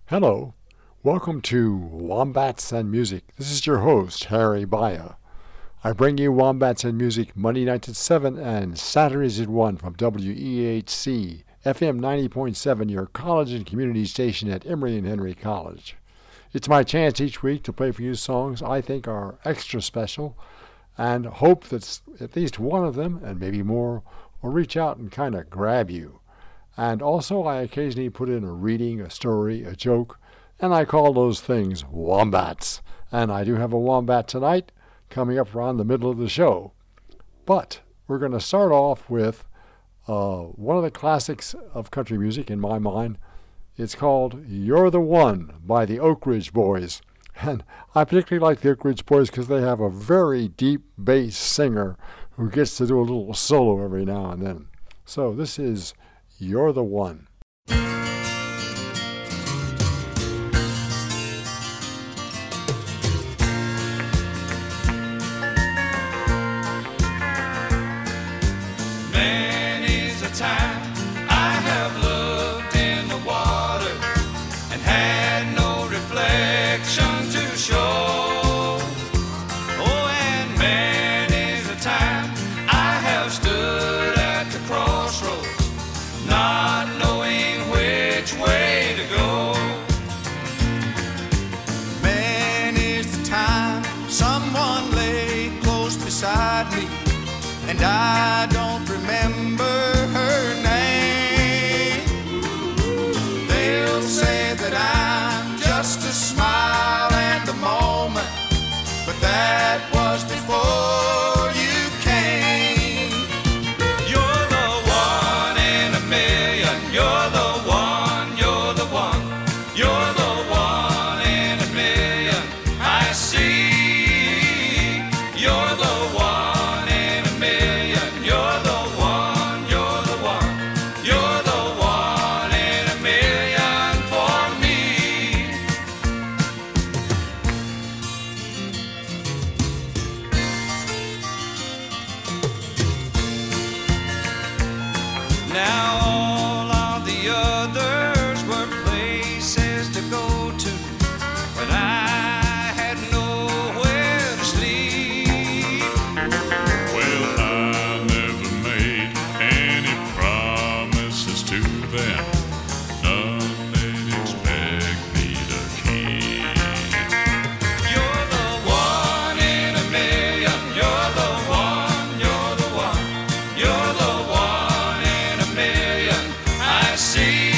Hello, welcome to Wombats and Music. This is your host, Harry Baya. I bring you Wombats and Music Monday nights at 7 and Saturdays at 1 from WEHC, FM 90.7, your college and community station at Emory and Henry College. It's my chance each week to play for you songs I think are extra special and hope that at least one of them, and maybe more, will reach out and kind of grab you. And also I occasionally put in a reading, a story, a joke, and I call those things wombats. And I do have a wombat tonight coming up around the middle of the show. But we're going to start off with one of the classics of country music in my mind. It's called You're the One by the Oak Ridge Boys. And I particularly like the Oak Ridge Boys because they have a very deep bass singer who gets to do a little solo every now and then. So this is You're the One. Many's the time I have looked in the water and had no reflection to show. Oh, and many's the time I have stood at the crossroads, not knowing which way to go. Many's the time someone lay close beside me, and I don't remember her name. They'll say that I'm just a smile and a moment, but that was before you came. You're the one in a million. You're the one, you're the one. You're the one in a million. I see. You're the one in a million. You're the one, you're the one. You're the one in a million for me. Now all of the others were places to go to, but I had nowhere to sleep. Well, I never made any promises to them. None they'd expect me to keep. You're the one in a million. You're the one, you're the one. You're the one in a million. I see.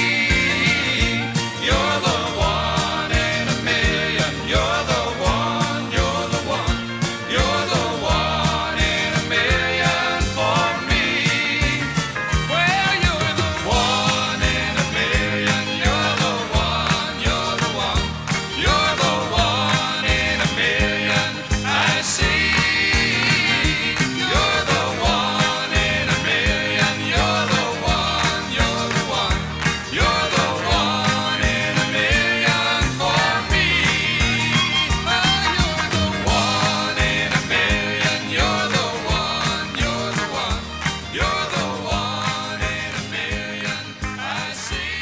You're the one in a million. You're the one, you're the one. You're the one in a million for me. Well, you're the one in a million. You're the one, you're the one. You're the one in a million. I see. You're the one in a million. You're the one, you're the one. You're the one in a million for me. Oh, you're the one in a million. You're the one, you're the one. You're the one in a million. I see.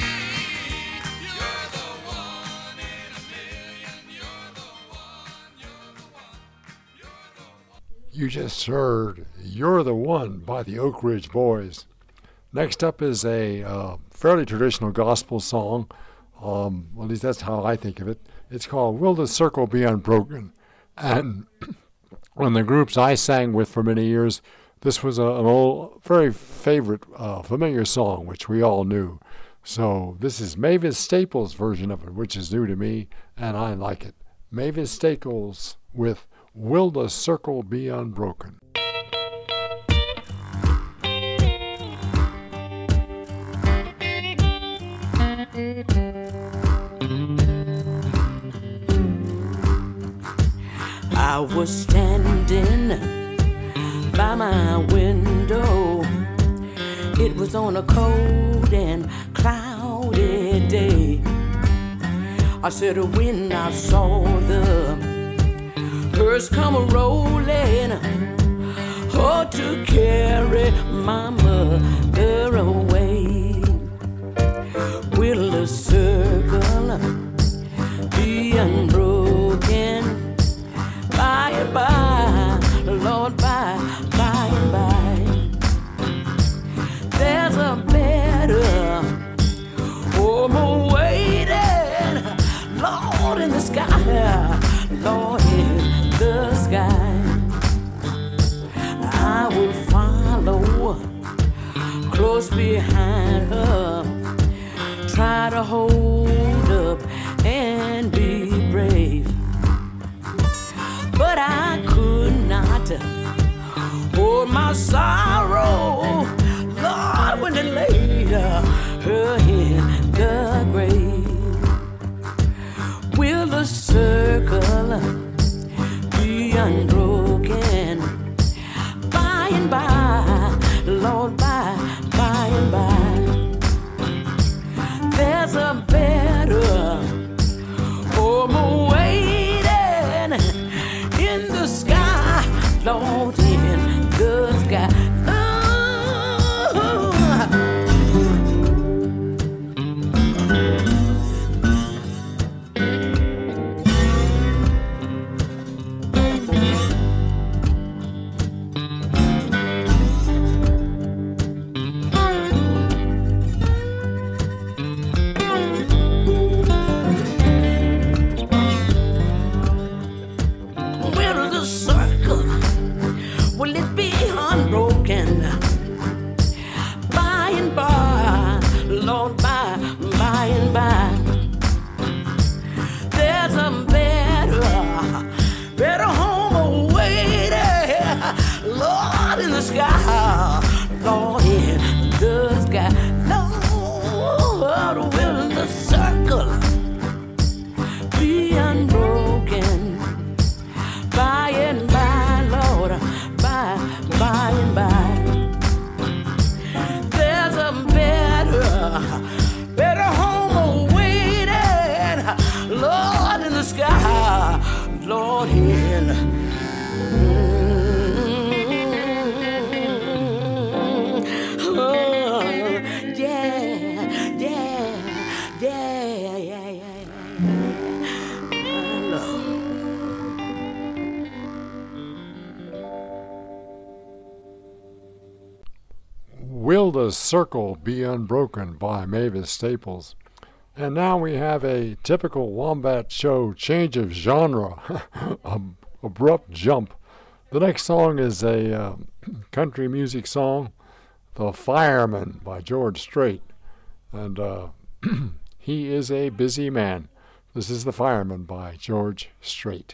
You're the one in a million. You're the one, you're the one. You're the one. You just heard You're the One by the Oak Ridge Boys. Next up is a fairly traditional gospel song. Well, at least that's how I think of it. It's called Will the Circle Be Unbroken? And one of the groups I sang with for many years, this was an old, very favorite, familiar song, which we all knew. So this is Mavis Staples' version of it, which is new to me, and I like it. Mavis Staples with Will the Circle Be Unbroken? I was standing by my window. It was on a cold and cloudy day. I said when I saw the hearse come rolling, oh, to carry my mother away. Will the circle Lord, in the sky. I will follow close behind her, try to hold up and be brave. But I could not hold my sorrow, Lord, when they laid her in the grave. Will the circle be unbroken? By and by, Lord, by and by, there's a better home awaiting in the sky, Lord, in the sky. Will the Circle Be Unbroken by Mavis Staples. And now we have a typical Wombat Show change of genre, abrupt jump. The next song is a country music song, The Fireman by George Strait. And he is a busy man. This is The Fireman by George Strait.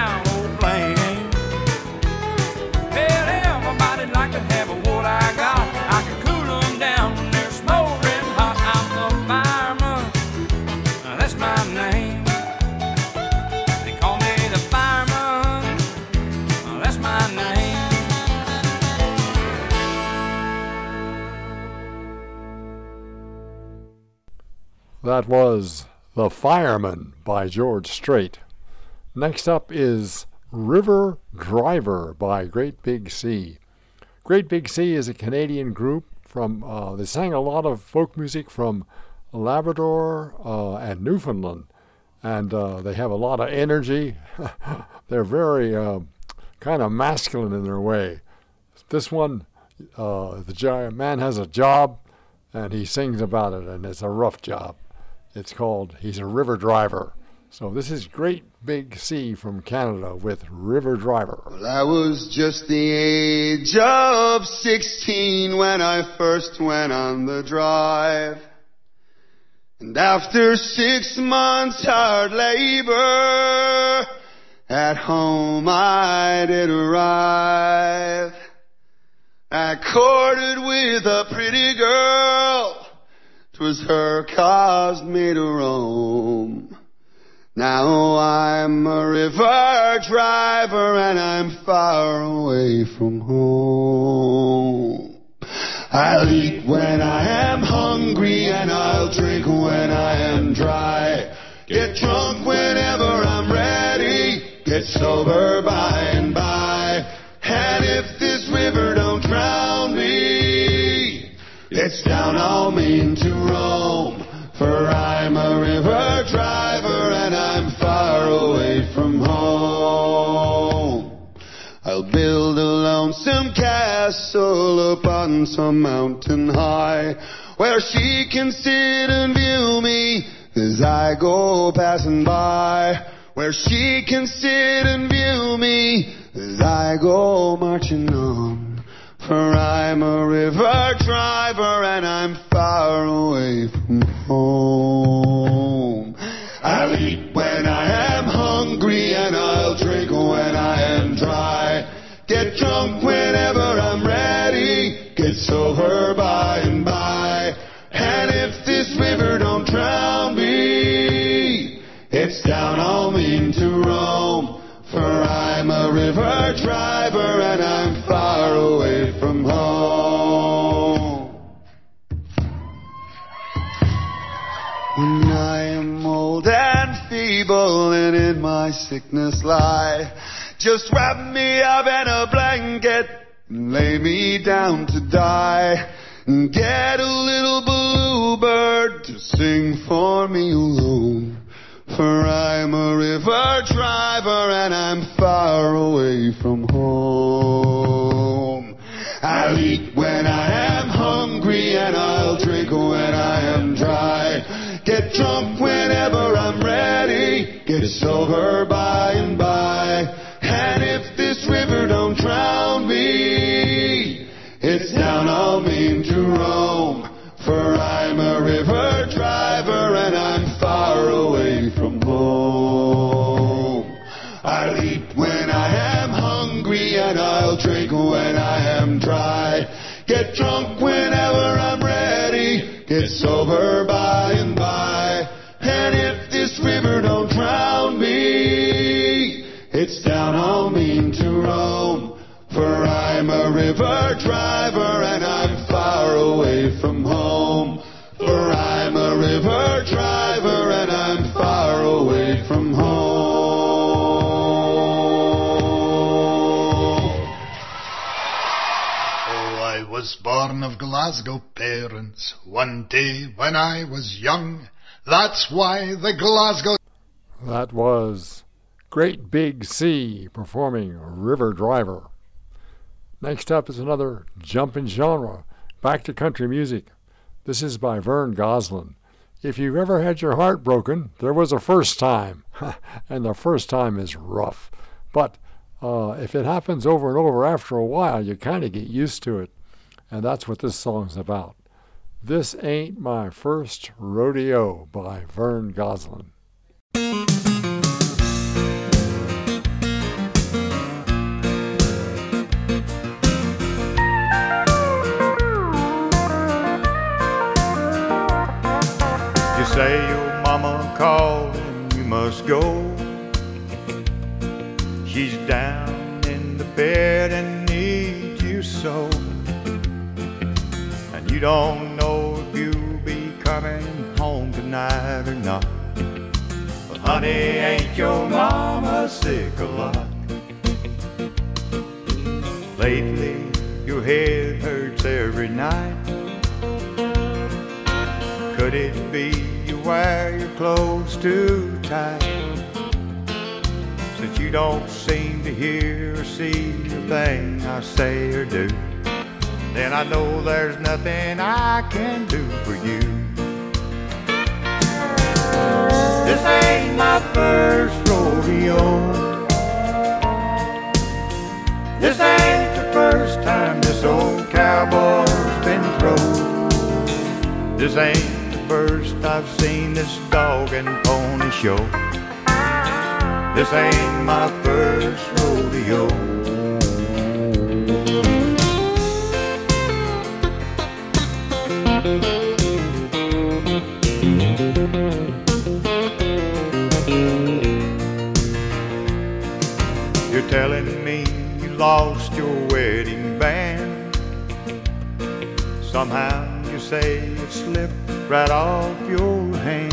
Like to have what I got. That was The Fireman by George Strait. Next up is River Driver by Great Big Sea. Great Big Sea is a Canadian group from, they sang a lot of folk music from Labrador and Newfoundland, and they have a lot of energy. They're very kind of masculine in their way. This one, the man has a job, and he sings about it, and it's a rough job. It's called He's a River Driver. So this is Great Big Sea from Canada with River Driver. Well, I was just the age of 16 when I first went on the drive. And after 6 months hard labor, at home I did arrive. I courted with a pretty girl, 'twas her caused me to roam. Now I'm a river driver and I'm far away from home. I'll eat when I am hungry and I'll drink when I am dry. Get drunk whenever I'm ready, get sober by and by. And if this river don't drown me, it's down I'll mean to roam. For I'm a river driver and I'm far away from home. I'll build a lonesome castle upon some mountain high, where she can sit and view me as I go passing by. Where she can sit and view me as I go marching on. For I'm a river driver and I'm far away from home. I'll eat when I am hungry and I'll drink when I am dry. Get drunk whenever I'm ready, get sober by and by. And if this river don't drown me, it's down I'll mean to roam. For I'm a river driver and I'm far away from home. When I am old and feeble and in my sickness lie, just wrap me up in a blanket and lay me down to die. And get a little bluebird to sing for me alone. For I'm a river driver and I'm far away from home. I'll eat when I am hungry and I'll drink when I am dry. Get drunk whenever I'm ready, get sober by and by. And if this river don't drown me, it's down I'll mean to roam. For I'm a river driver and I'm far away from home. I'll eat when I am hungry and I'll drink when I am dry. Get drunk whenever I'm ready, get sober by and by. And if this river don't drown me, it's down I'll mean to roam. For I'm a river driver and I'm far away from home. For I'm a river driver and I'm far away from home. Oh, I was born of Glasgow parents one day when I was young. That's why the Glasgow... That was Great Big Sea performing River Driver. Next up is another jumping genre, back to country music. This is by Vern Gosselin. If you've ever had your heart broken, there was a first time, and the first time is rough. But if it happens over and over after a while, you kind of get used to it, and that's what this song's about. This Ain't My First Rodeo by Vern Gosselin. You say your mama called and you must go. She's down in the bed and needs you so. And you don't know if you'll be coming home tonight. tonight or not. But honey, ain't your mama sick a lot? Lately, your head hurts every night. Could it be you wear your clothes too tight? Since you don't seem to hear or see a thing I say or do, then I know there's nothing I can do for you. This ain't my first rodeo. This ain't the first time this old cowboy's been throwed. This ain't the first I've seen this dog and pony show. This ain't my first rodeo. You're telling me you lost your wedding band. Somehow you say it slipped right off your hand.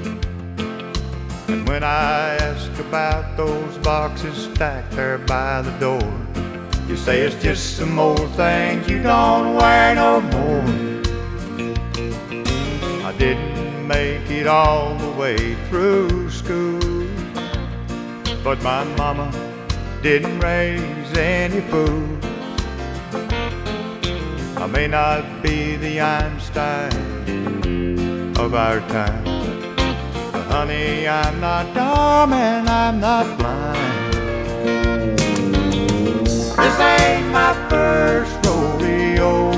And when I ask about those boxes stacked there by the door, you say it's just some old things you don't wear no more. I didn't make it all the way through school, but my mama didn't raise any fools. I may not be the Einstein of our time, but honey, I'm not dumb and I'm not blind. This ain't my first rodeo.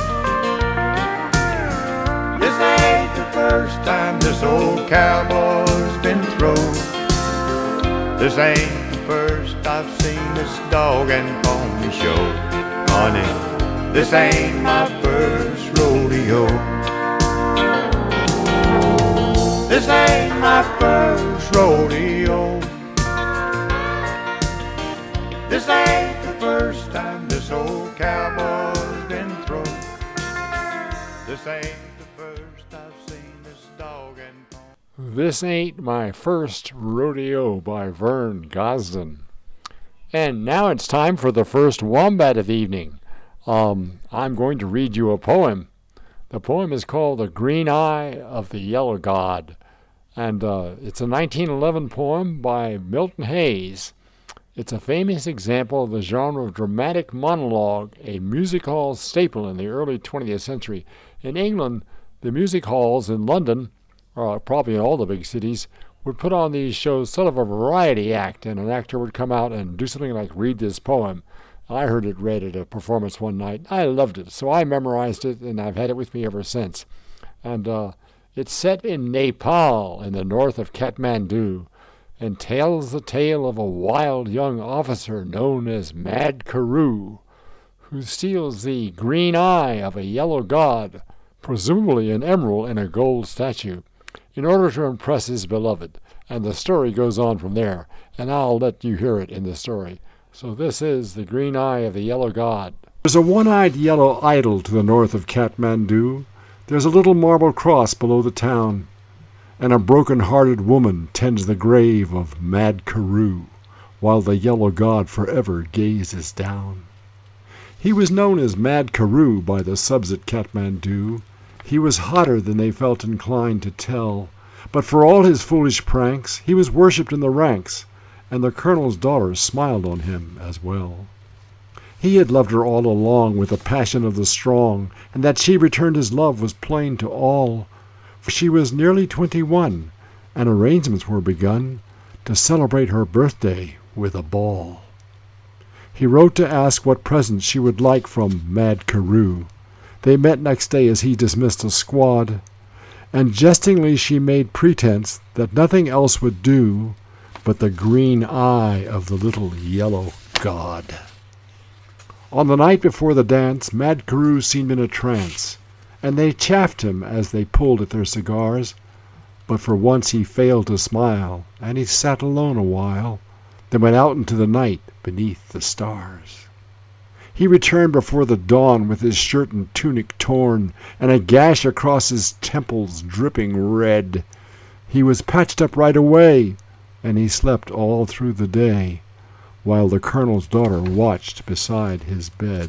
This ain't the first time this old cowboy's been thrown. This ain't the first I've seen this dog and pony show. Honey, this ain't my first rodeo. This ain't my first rodeo. This ain't the first time this old cowboy's been thrown. This ain't the first I've seen this dog and pony. This Ain't My First Rodeo by Vern Gosdin. And now it's time for the first wombat of the evening. I'm going to read you a poem. The poem is called The Green Eye of the Yellow God. And it's a 1911 poem by Milton Hayes. It's a famous example of the genre of dramatic monologue, a music hall staple in the early 20th century. In England, the music halls in London, probably in all the big cities, would put on these shows sort of a variety act, and an actor would come out and do something like read this poem. I heard it read at a performance one night. I loved it, so I memorized it, and I've had it with me ever since. And it's set in Nepal, in the north of Kathmandu, and tells the tale of a wild young officer known as Mad Carew, who steals the green eye of a yellow god, presumably an emerald in a gold statue, in order to impress his beloved. And the story goes on from there, and I'll let you hear it in the story. So this is The Green Eye of the Yellow God. There's a one-eyed yellow idol to the north of Kathmandu. There's a little marble cross below the town, and a broken-hearted woman tends the grave of Mad Carew, while the yellow god forever gazes down. He was known as Mad Carew by the subs at Kathmandu. He was hotter than they felt inclined to tell, but for all his foolish pranks, he was worshipped in the ranks, and the colonel's daughter smiled on him as well. He had loved her all along with the passion of the strong, and that she returned his love was plain to all, for she was nearly 21, and arrangements were begun to celebrate her birthday with a ball. He wrote to ask what presents she would like from Mad Carew. They met next day as he dismissed a squad, and jestingly she made pretense that nothing else would do but the green eye of the little yellow god. On the night before the dance, Mad Carew seemed in a trance, and they chaffed him as they pulled at their cigars, but for once he failed to smile, and he sat alone a while, then went out into the night beneath the stars. He returned before the dawn with his shirt and tunic torn, and a gash across his temples dripping red. He was patched up right away, and he slept all through the day, while the colonel's daughter watched beside his bed.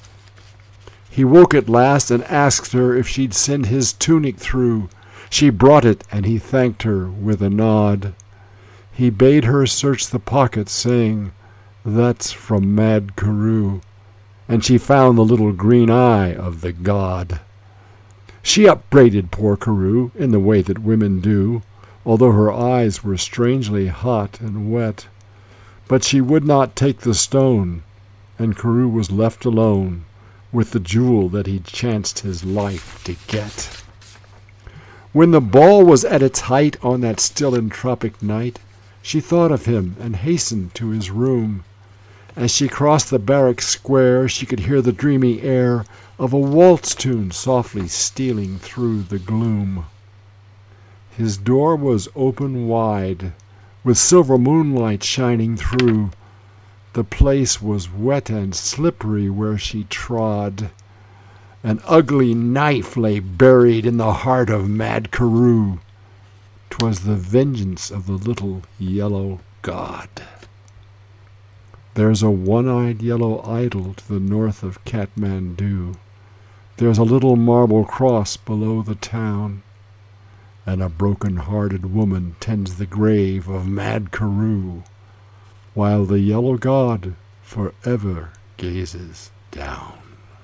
He woke at last and asked her if she'd send his tunic through. She brought it, and he thanked her with a nod. He bade her search the pocket, saying, "That's from Mad Carew," and she found the little green eye of the god. She upbraided poor Carew in the way that women do, although her eyes were strangely hot and wet. But she would not take the stone, and Carew was left alone with the jewel that he'd chanced his life to get. When the ball was at its height on that still and tropic night, she thought of him and hastened to his room. As she crossed the barrack square, she could hear the dreamy air of a waltz tune softly stealing through the gloom. His door was open wide, with silver moonlight shining through. The place was wet and slippery where she trod. An ugly knife lay buried in the heart of Mad Carew. 'Twas the vengeance of the little yellow god. There's a one-eyed yellow idol to the north of Kathmandu. There's a little marble cross below the town, and a broken-hearted woman tends the grave of Mad Carew, while the yellow god forever gazes down.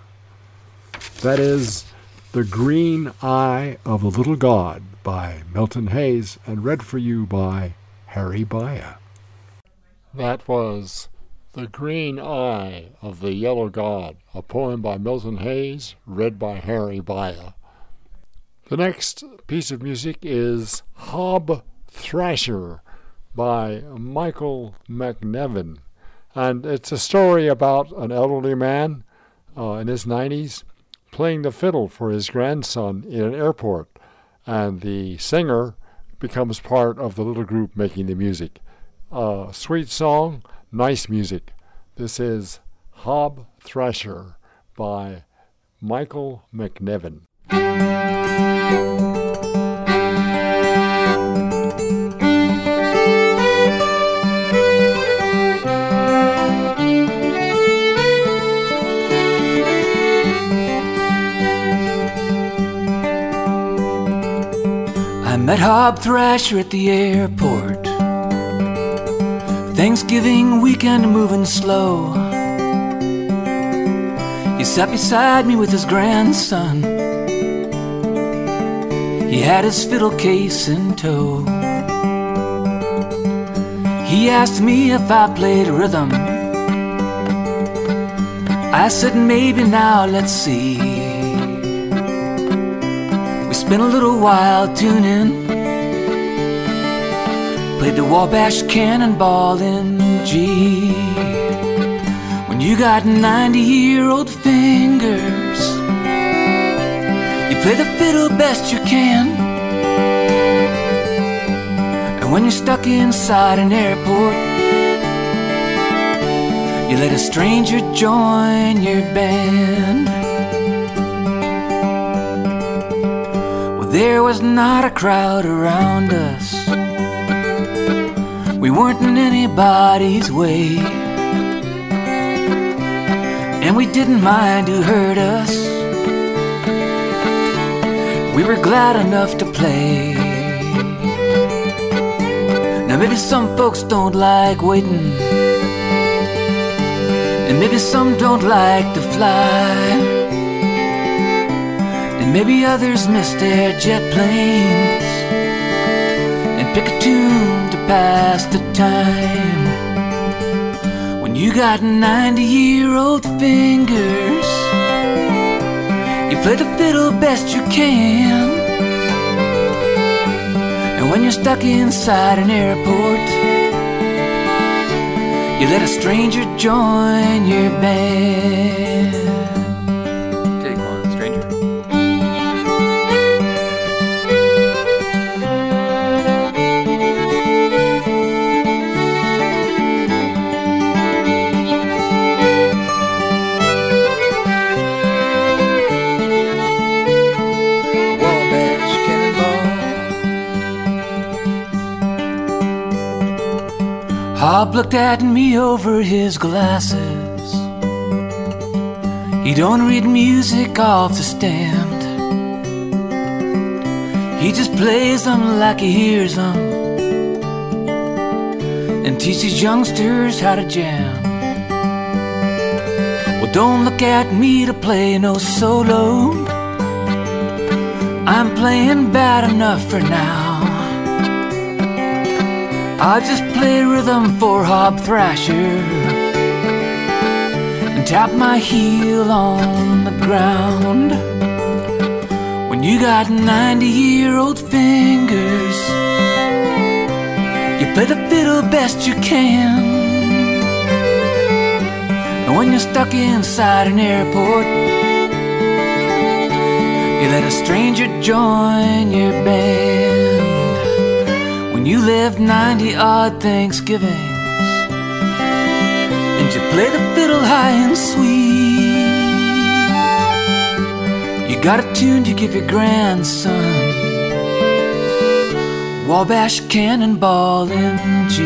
That is The Green Eye of the Little God by Milton Hayes, and read for you by Harry Baya. That was The Green Eye of the Yellow God, a poem by Milton Hayes, read by Harry Baya. The next piece of music is Hob Thrasher by Michael McNevin. And it's a story about an elderly man in his 90s playing the fiddle for his grandson in an airport. And the singer becomes part of the little group making the music. Sweet song, nice music. This is Hob Thrasher by Michael McNevin. I met Hob Thrasher at the airport. Thanksgiving weekend moving slow. He sat beside me with his grandson. He had his fiddle case in tow. He asked me if I played rhythm. I said maybe, now let's see. We spent a little while tuning. Played the Wabash Cannonball in G. When you got 90-year-old fingers, you play the fiddle best you can. And when you're stuck inside an airport, you let a stranger join your band. Well, there was not a crowd around us. We weren't in anybody's way, and we didn't mind who heard us. We were glad enough to play. Now maybe some folks don't like waiting, and maybe some don't like to fly, and maybe others miss their jet planes and pick a tune to pass the time. When you got 90-year-old fingers, you play the fiddle best you can. And when you're stuck inside an airport, you let a stranger join your band. Take one, stranger. Bob looked at me over his glasses. He don't read music off the stand. He just plays them like he hears them and teaches youngsters how to jam. Well, don't look at me to play no solo. I'm playing bad enough for now. I just play rhythm for Hob Thrasher and tap my heel on the ground. When you got 90-year-old fingers, you play the fiddle best you can. And when you're stuck inside an airport, you let a stranger join your band. When you lived 90-odd Thanksgivings and you play the fiddle high and sweet, you got a tune to give your grandson, Wabash Cannonball in G.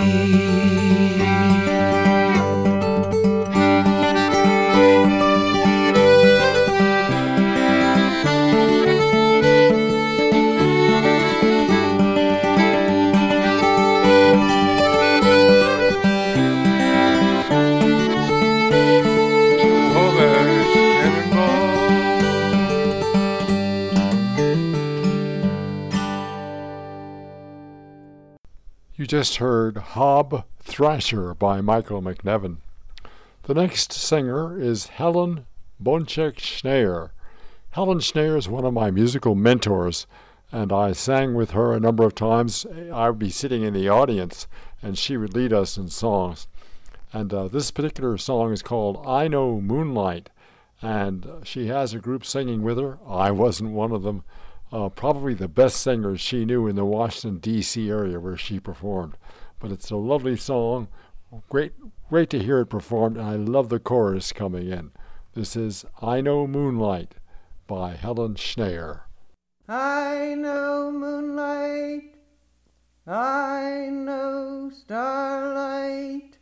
You just heard Hob Thrasher by Michael McNevin. The next singer is Helen Bonchek-Schneier. Helen Schneier is one of my musical mentors, and I sang with her a number of times. I would be sitting in the audience, and she would lead us in songs. And this particular song is called I Know Moonlight, and she has a group singing with her. I wasn't one of them. Probably the best singers she knew in the Washington, D.C. area where she performed. But it's a lovely song. Great to hear it performed, and I love the chorus coming in. This is I Know Moonlight by Helen Schneier. I know moonlight, I know starlight,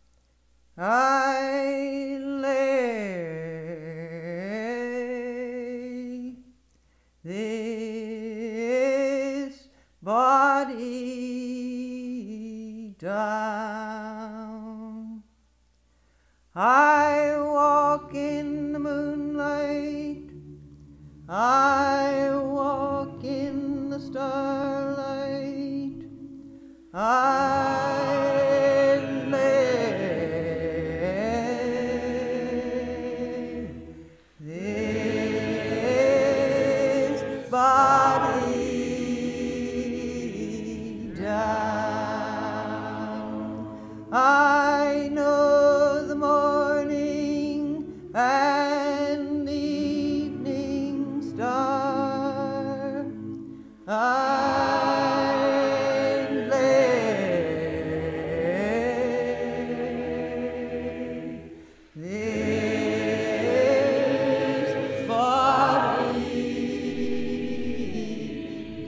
I lay this body down. I walk in the moonlight, I walk in the starlight, I lay this body down. I know the morning and the evening star, I lay this body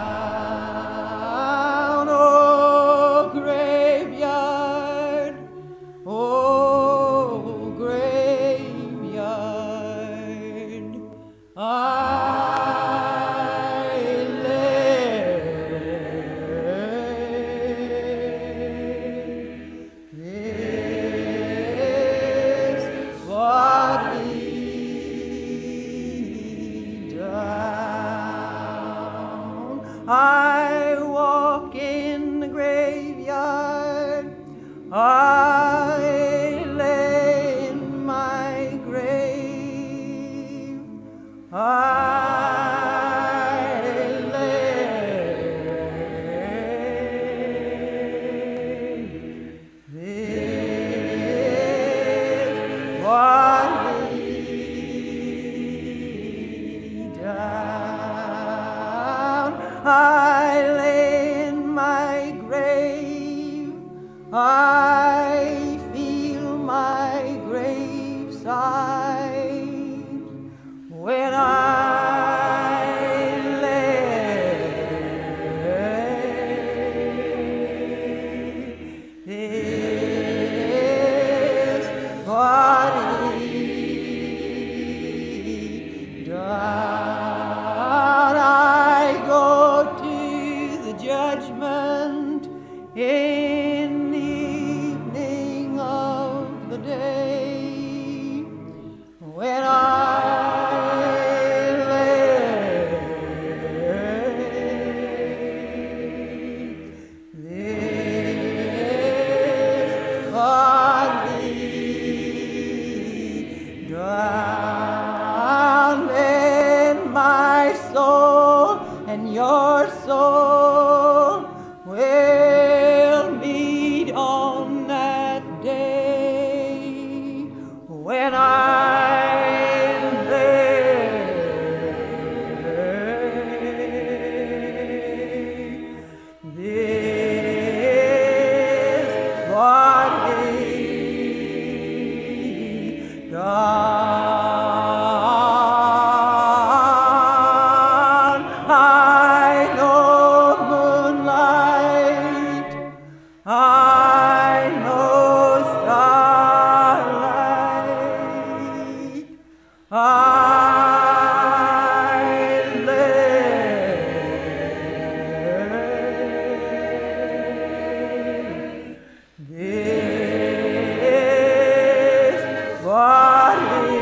down. Oh, graveyard, oh, graveyard, I lay this body down. I walk in the graveyard, I lay in my grave, I lay this body down. I lay in my grave, I feel my graveside when I lay this drowned in my soul, and your soul will meet on that day when I'm there. This what he done. I know moonlight, I know starlight, I lay. This what he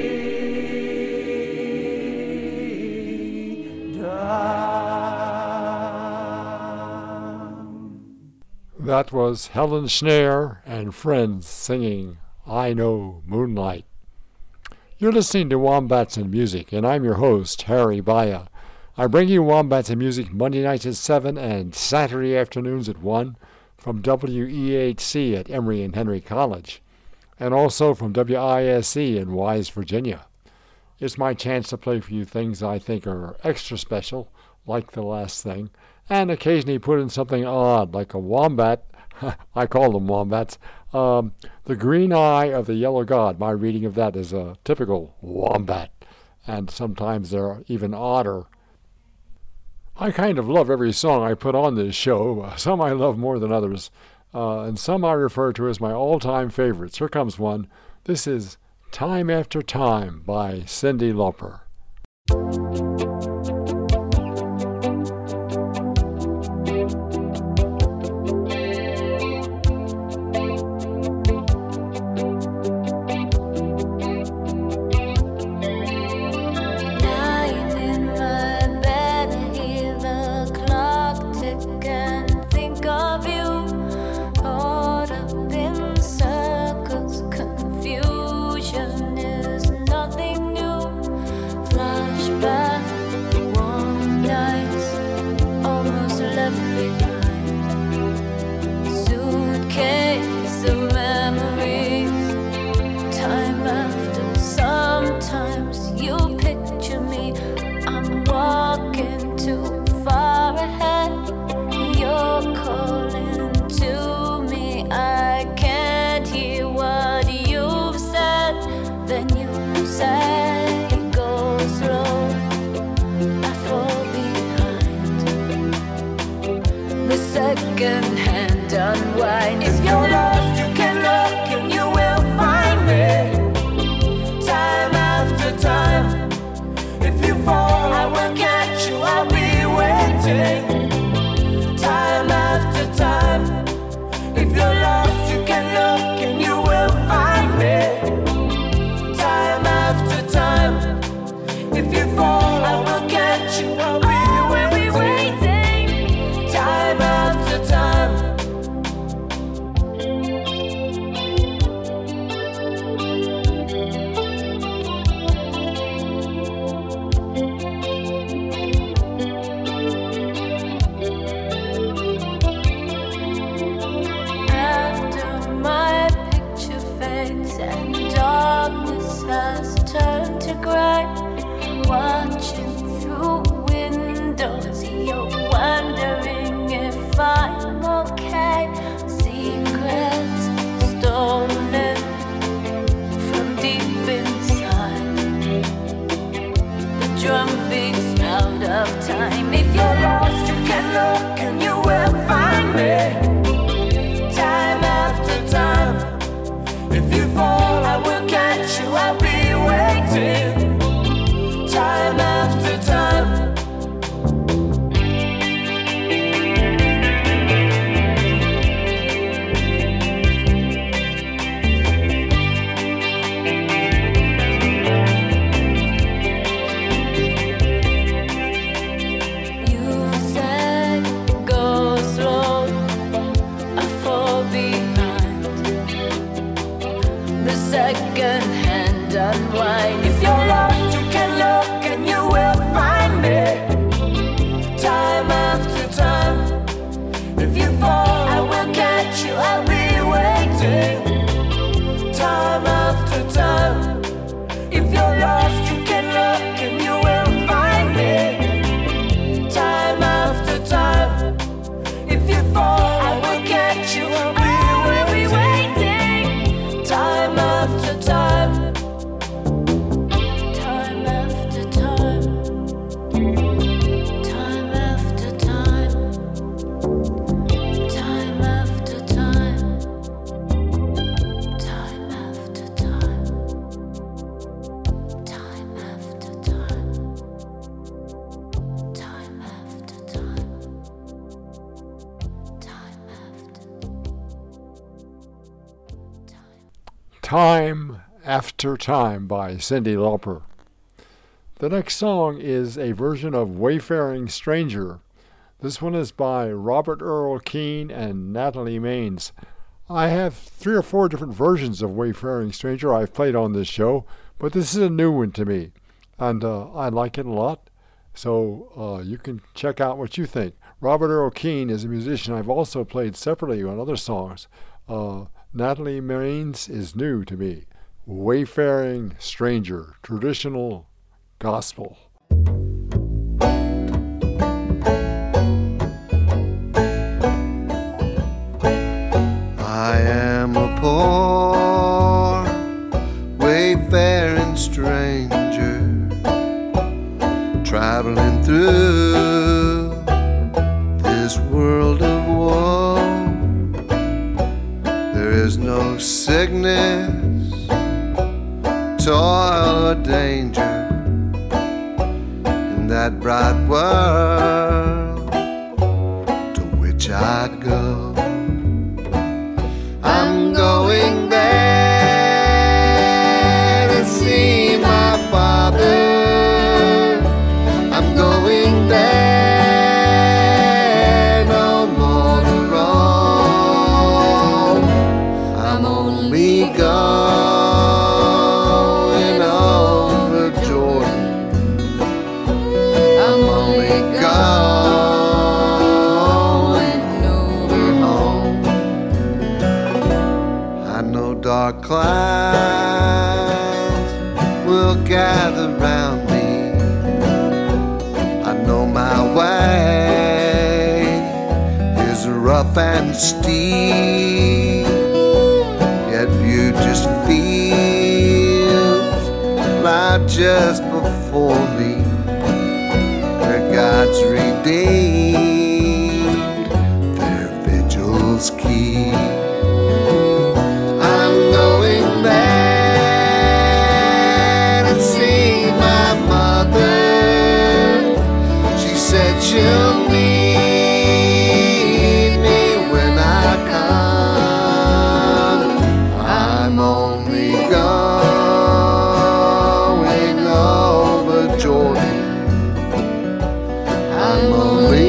done. That was Helen Schneer and friends singing I Know Moonlight. You're listening to Wombats and Music, and I'm your host, Harry Baya. I bring you Wombats and Music Monday nights at 7 and Saturday afternoons at 1 from WEHC at Emory and Henry College, and also from WISE in Wise, Virginia. It's my chance to play for you things I think are extra special, like the last thing, and occasionally put in something odd, like a wombat. I call them wombats. The Green Eye of the Yellow God. My reading of that is a typical wombat, and sometimes they're even odder. I kind of love every song I put on this show. Some I love more than others, and some I refer to as my all-time favorites. Here comes one. This is Time After Time by Cyndi Lauper. Lying in my bed, I hear the clock tick and think of you. Caught up in circles, confusion is nothing new. Flashback, warm nights, almost left behind. Suitcase of memories, time after. Sometimes you picture me, I'm walking too far ahead. You're calling to me, I can't hear what you've said. Then you say, go slow, I fall behind. The second hand unwind. If you're lost, you can look and you will find me. Time after time. If you fall, I will catch you, I'll be waiting. Time after time. If you're lost, you can look and you will find me. Time after time. If you fall, I will catch you, I'll be waiting. Time after time. After my picture fades and darkness has turned to gray, watching through windows, you're wondering if I'm okay. Secrets stolen from deep inside. The drum beats out of time. If you're lost, you can look and you will find me. Time after time. If you fall, I will catch you, I'll be waiting. Time after time. You said, go slow, I fall behind. The second hand and unwind. If you're lost, you can look and you will find me. Time after time. If you fall, I will catch you. I'll be waiting. Time after time. If you're lost, you can look and you will find me. Time after time. If you fall, I will catch you. I will be waiting. Time after time. Time after time. Time after time. Time after time. Time after time. Time after time. Time after time. Time after Time After Time by Cyndi Lauper. The next song is a version of Wayfaring Stranger. This one is by Robert Earl Keen and Natalie Maines. I have 3 or 4 different versions of Wayfaring Stranger I've played on this show, but this is a new one to me, and I like it a lot, so you can check out what you think. Robert Earl Keen is a musician I've also played separately on other songs. Natalie Maines is new to me. Wayfaring Stranger, traditional gospel. I am a poor wayfaring stranger, traveling through this world of woe. There is no sickness, toil or danger in that bright world to which I'd go. I'm going there to see my Father. I'm going there, no more to roam. I'm only going over Jordan. I'm only going over home. I know dark clouds will gather round me. I know my way is rough and steep, yet beauteous fields lie just before me, where God's redeemed their vigils keep. I'm going there to see my mother. She said she'll meet me when I come. I'm only going over Jordan. I'm only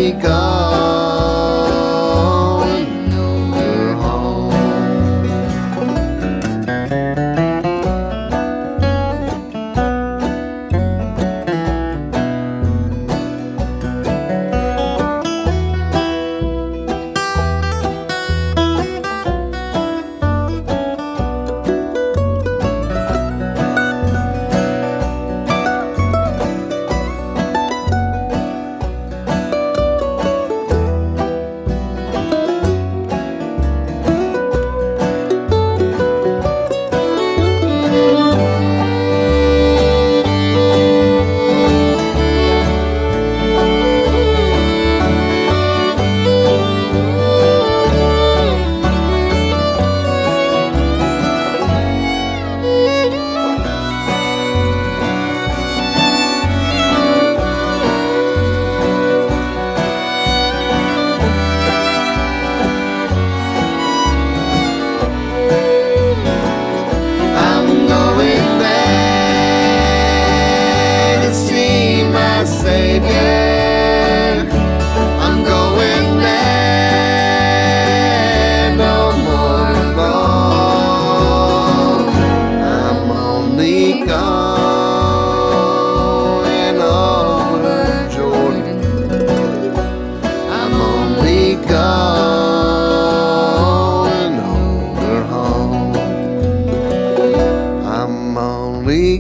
only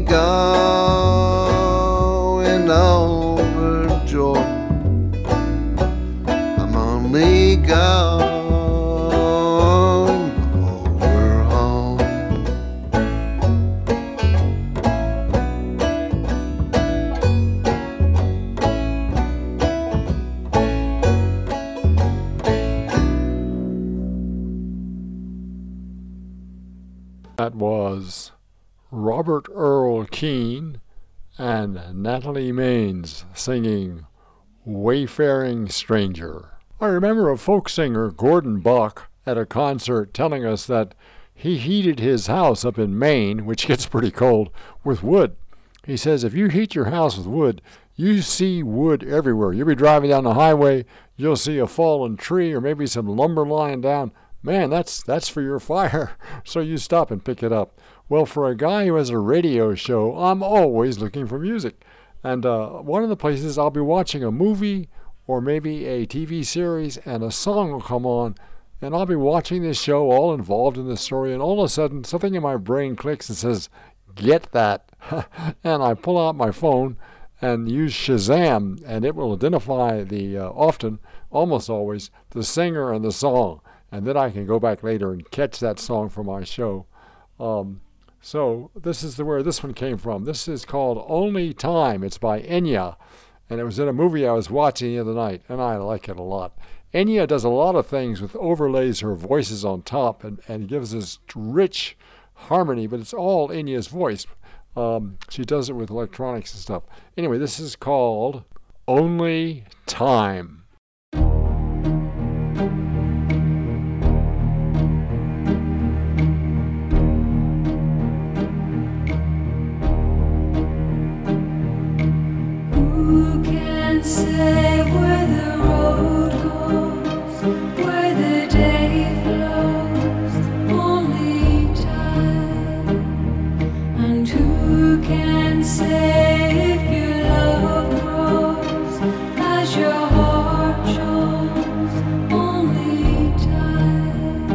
going over Jordan. I'm only going over home. That was Robert Earl Keen and Natalie Maines singing Wayfaring Stranger. I remember a folk singer, Gordon Bach, at a concert telling us that he heated his house up in Maine, which gets pretty cold, with wood. He says if you heat your house with wood, you see wood everywhere. You'll be driving down the highway, you'll see a fallen tree or maybe some lumber lying down. Man, that's for your fire, so you stop and pick it up. Well, for a guy who has a radio show, I'm always looking for music. And one of the places I'll be watching a movie or maybe a TV series and a song will come on, and I'll be watching this show all involved in the story, and all of a sudden something in my brain clicks and says, get that. And I pull out my phone and use Shazam, and it will identify almost always, the singer and the song. And then I can go back later and catch that song for my show. So this is where this one came from. This is called Only Time. It's by Enya, and it was in a movie I was watching the other night, and I like it a lot. Enya does a lot of things with overlays her voices on top and gives this rich harmony, but it's all Enya's voice. She does it with electronics and stuff. Anyway, this is called Only Time. Who can say where the road goes, where the day flows? Only time. And who can say if your love grows as your heart shows? Only time.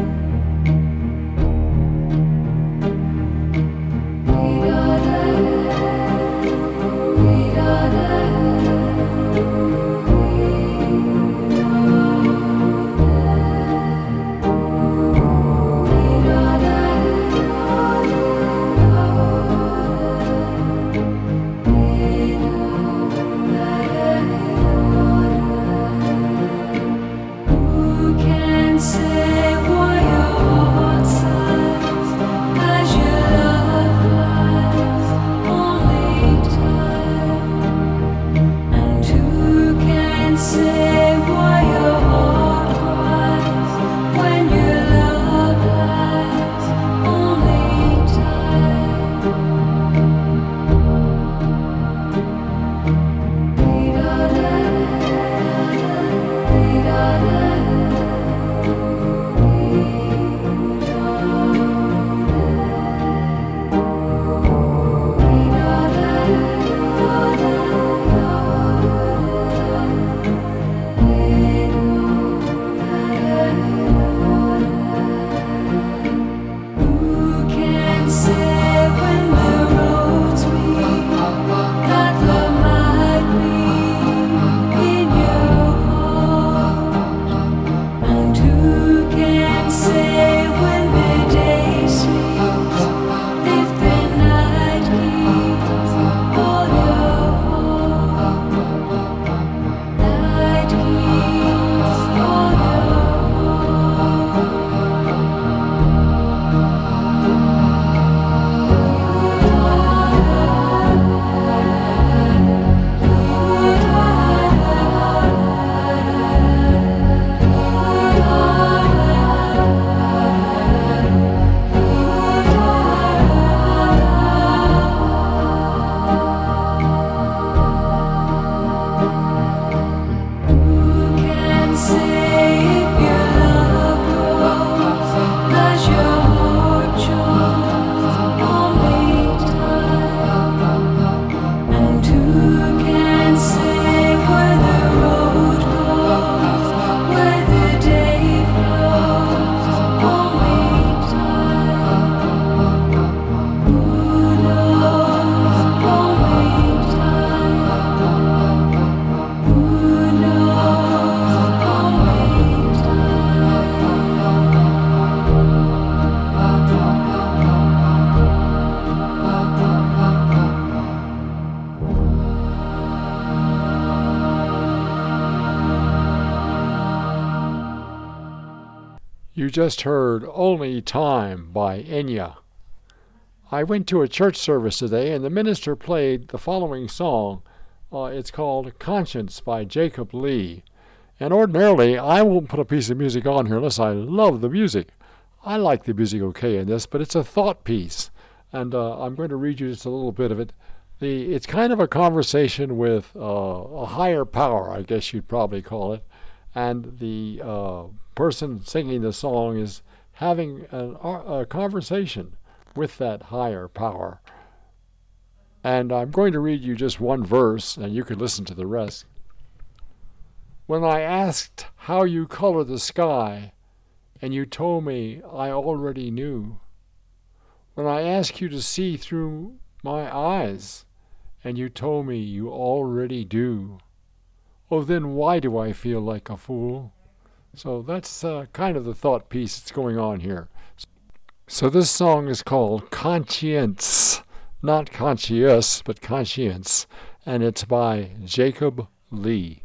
You just heard Only Time by Enya. I went to a church service today and the minister played the following song. It's called Conscience by Jacob Lee. And ordinarily, I won't put a piece of music on here unless I love the music. I like the music okay in this, but it's a thought piece. And I'm going to read you just a little bit of it. It's kind of a conversation with a higher power, I guess you'd probably call it. And the person singing the song is having a conversation with that higher power. And I'm going to read you just one verse, and you can listen to the rest. When I asked how you color the sky, and you told me I already knew. When I asked you to see through my eyes, and you told me you already do. Oh, then why do I feel like a fool? So that's kind of the thought piece that's going on here. So this song is called Conscience, not conscious, but conscience, and it's by Jacob Lee.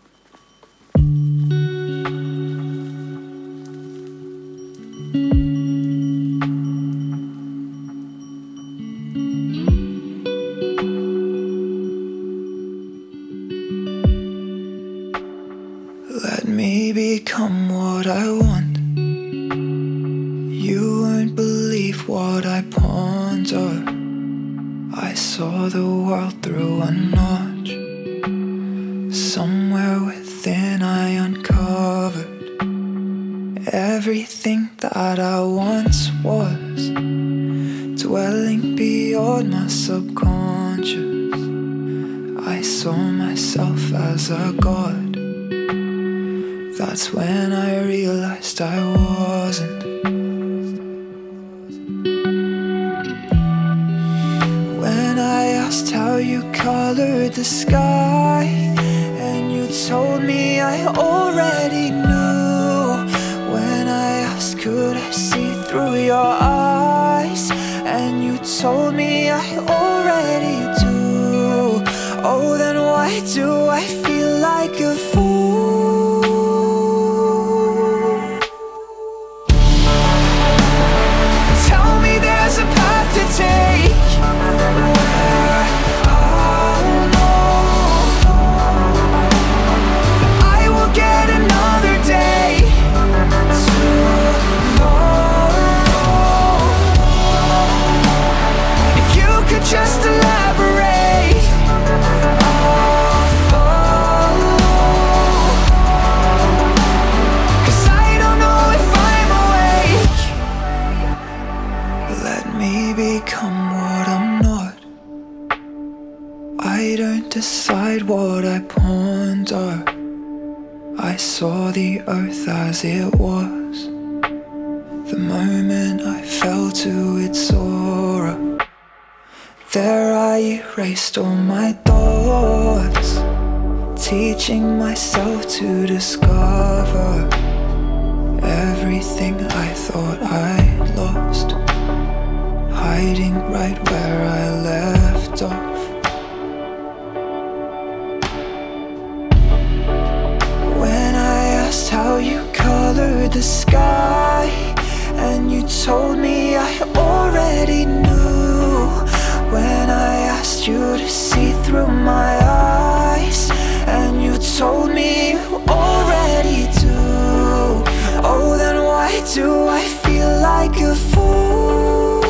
Let me become what I want. You won't believe what I ponder. I saw the world through a notch. Somewhere within I uncovered everything that I once was, dwelling beyond my subconscious. I saw myself as a god. That's when I realized I wasn't. When I asked how you colored the sky, and you told me I already knew. When I asked could I see through your eyes, and you told me I already do. Oh, then why do I feel like a fool? There's a path to take where I'll know I will get another day tomorrow. If you could just elaborate, I'll follow. 'Cause I don't know if I'm awake. Let me become what I'm not. I don't decide what I ponder. I saw the earth as it was. The moment I fell to its aura, there I erased all my thoughts, teaching myself to discover everything I thought I'd lost, hiding right where I left off. When I asked how you colored the sky, and you told me I already knew. When I asked you to see through my eyes, and you told me you already do. Oh, then why do I feel like a fool?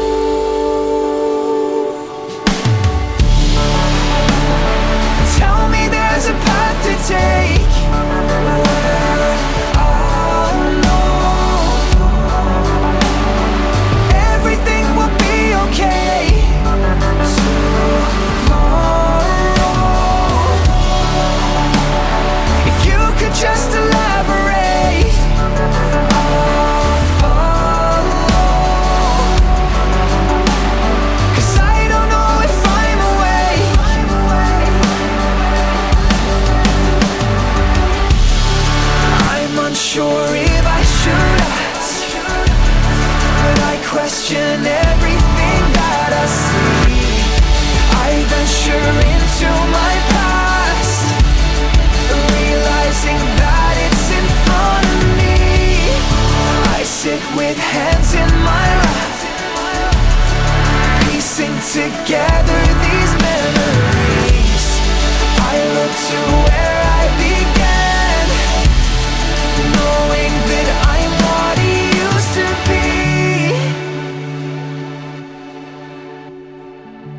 Tell me there's a path to take where I'll know everything will be okay tomorrow. If you could just elaborate, I'll follow.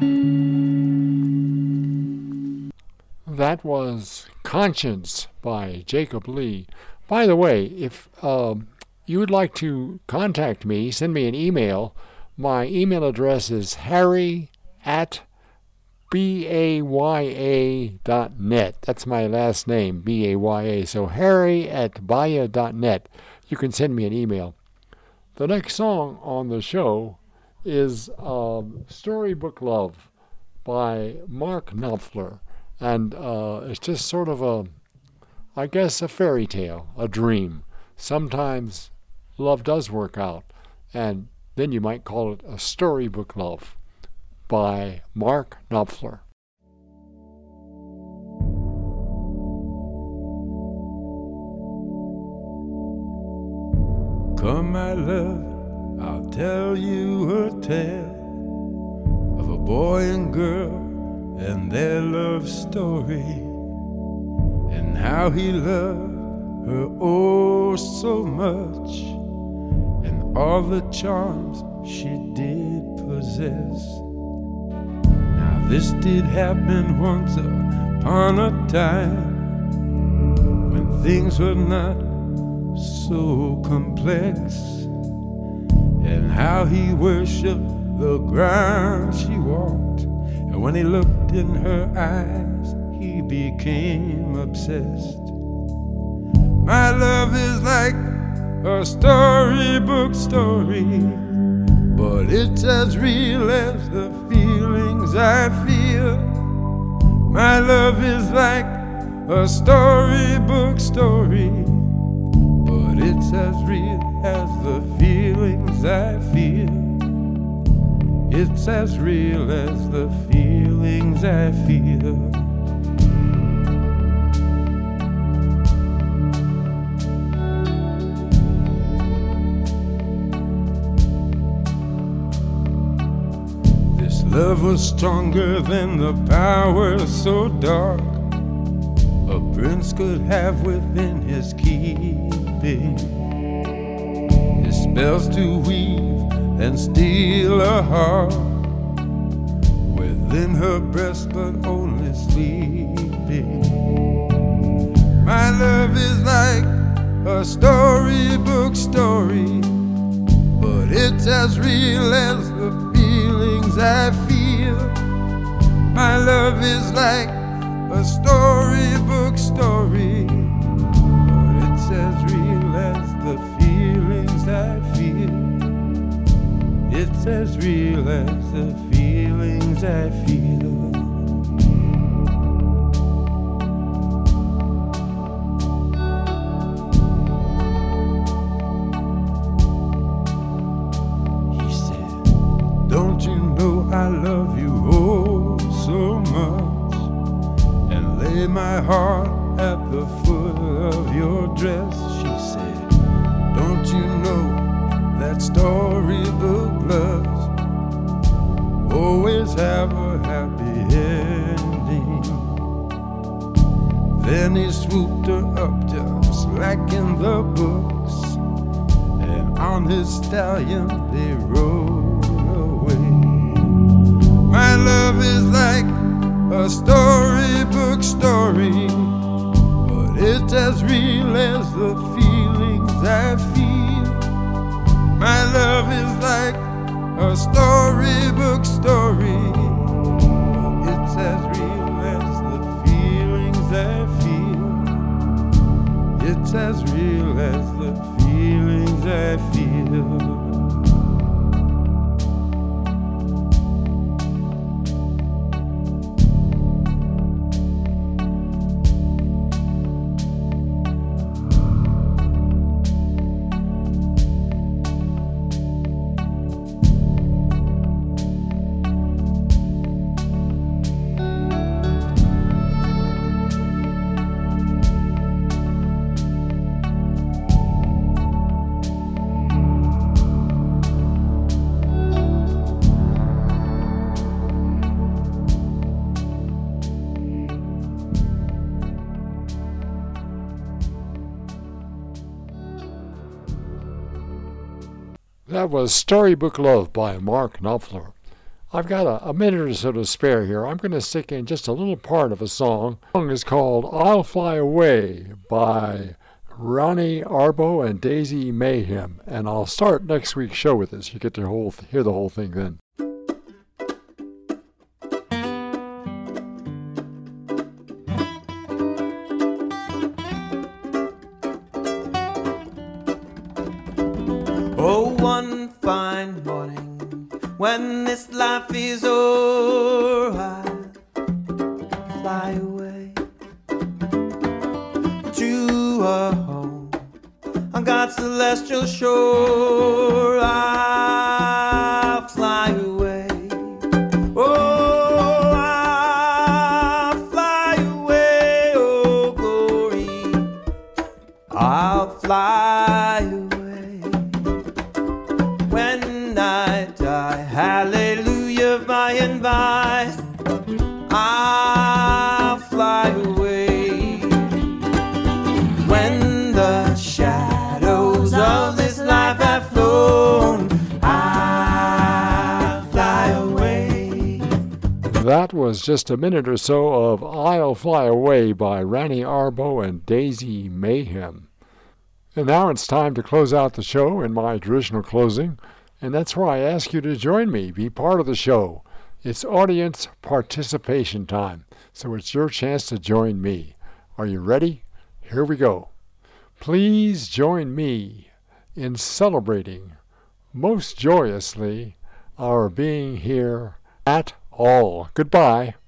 That was Conscience by Jacob Lee. By the way, if you would like to contact me, send me an email. My email address is harry@baya.net. That's my last name, B-A-Y-A. So harry@baya.net. You can send me an email. The next song on the show is Storybook Love by Mark Knopfler. And it's just sort of a fairy tale, a dream. Sometimes love does work out, and then you might call it a storybook love by Mark Knopfler. Come, my love, I'll tell you a tale of a boy and girl and their love story, and how he loved her oh so much, and all the charms she did possess. Now this did happen once upon a time, when things were not so complex, and how he worshipped the ground she walked, and when he looked in her eyes, he became obsessed. My love is like a storybook story, but it's as real as the feelings I feel. My love is like a storybook story, but it's as real as the feelings I feel. It's as real as the feelings I feel. This love was stronger than the power so dark a prince could have within his keeping. His spells to weave and steal a heart within her breast, but only sleeping. My love is like a storybook story, but it's as real as the feelings I feel. My love is like a storybook story, but it's as real as the feelings I feel. It's as real as the feelings I feel. He said, don't you know I love you oh so much, and lay my heart at the foot of your dress. She said, don't you know that storybook loves always have a happy ending? Then he swooped her up just like in the books, and on his stallion they rode away. My love is like a storybook story, but it's as real as the feelings I feel. My love is like a storybook story, but it's as real as the feelings I feel. It's as real as the feelings I feel. That was Storybook Love by Mark Knopfler. I've got a minute or so to spare here. I'm going to stick in just a little part of a song. The song is called I'll Fly Away by Ronnie Arbo and Daisy Mayhem. And I'll start next week's show with this. You get to hear the whole thing then. Oh, one fine morning, when this life is o'er, I'll fly away to a home on God's celestial shore. I'll fly away. Oh, I'll fly away. Oh, glory. I'll fly away. When I die, hallelujah, by and by, I'll fly away. When the shadows of this life have flown, I'll fly away. That was just a minute or so of I'll Fly Away by Ronnie Arbo and Daisy Mayhem. And now it's time to close out the show in my traditional closing, and that's where I ask you to join me, be part of the show. It's audience participation time, so it's your chance to join me. Are you ready? Here we go. Please join me in celebrating most joyously our being here at all. Goodbye.